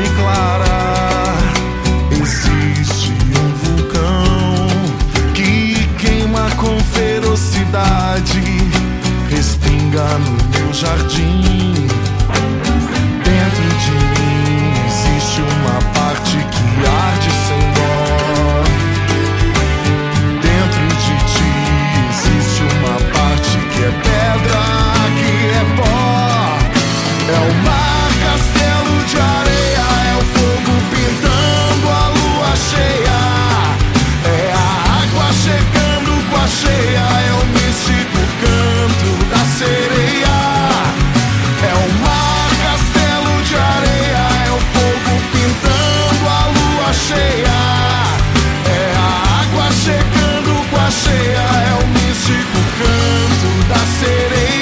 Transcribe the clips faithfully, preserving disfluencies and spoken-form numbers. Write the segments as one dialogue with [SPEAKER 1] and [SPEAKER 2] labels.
[SPEAKER 1] clara. Existe um vulcão que queima com ferocidade, respinga no meu jardim. Dentro de mim existe uma parte que arde sem dó. Dentro de ti existe uma parte que é pedra, que é pó. É o mar, castelo de areia, é o fogo pintando a lua cheia. É a água chegando com a cheia, é o místico canto da sereia. É o mar, castelo de areia, é o fogo pintando a lua cheia. É a água chegando com a cheia, é o místico canto da sereia.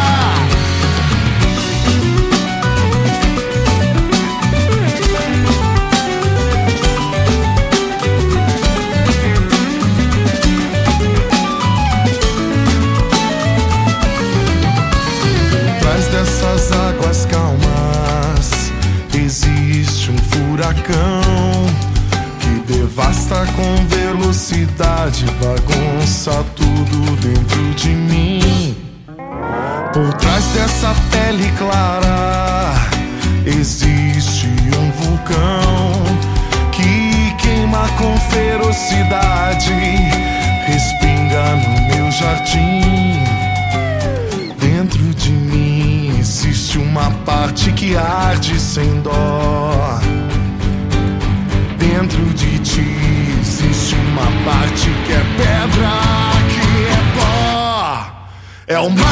[SPEAKER 1] Dessas águas calmas existe um furacão que devasta com velocidade, bagunça tudo dentro de mim. Por trás dessa pele clara existe um vulcão que queima com ferocidade, respinga no meu jardim. Dentro de mim existe uma parte que arde sem dó. Dentro de ti existe uma parte que é pedra, que é pó. É o mar.